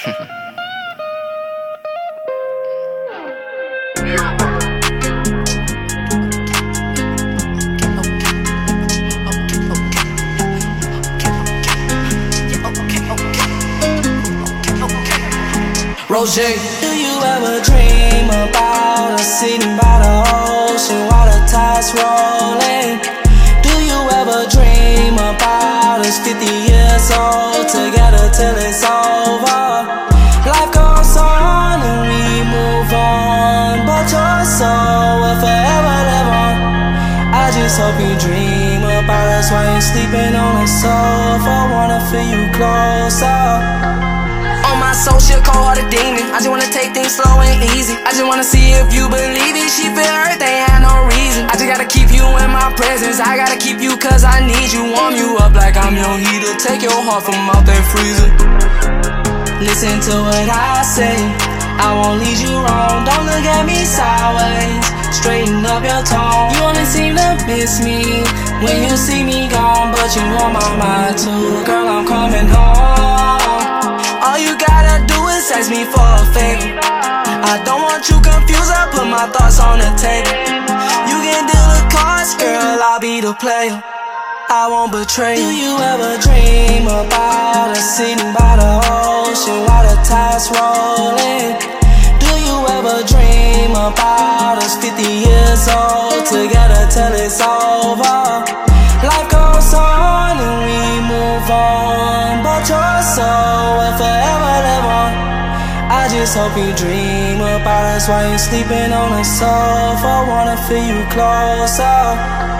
Roger. Do you ever dream about us sitting by the ocean while the tide's rolling? Do you ever dream about us 50 years old together till it's over? Life goes on and we move on, but your soul will forever live on. I just hope you dream about us while you're sleeping on the sofa. Wanna feel you closer. On my soul, she'll call her the demon. I just wanna take things slow and easy. I just wanna see if you believe it. She feel hurt, they had no reason. I just gotta keep you in my presence. I gotta keep you cause I need you. Warm you up like I'm your heater. Take your heart from out that freezer. Listen to what I say, I won't lead you wrong. Don't look at me sideways, straighten up your tone. You only seem to miss me when you see me gone, but you on my mind too. Girl, I'm coming home. All you gotta do is ask me for a favor. I don't want you confused, I put my thoughts on the table. You can deal the cards, girl, I'll be the player. I won't betray you. Do you ever dream about us sitting by the ocean while the tide's rolling? Do you ever dream about us 50 years old together till it's over? Life goes on and we move on, but your soul will forever live on. I just hope you dream about us while you're sleeping on the sofa. Wanna feel you closer.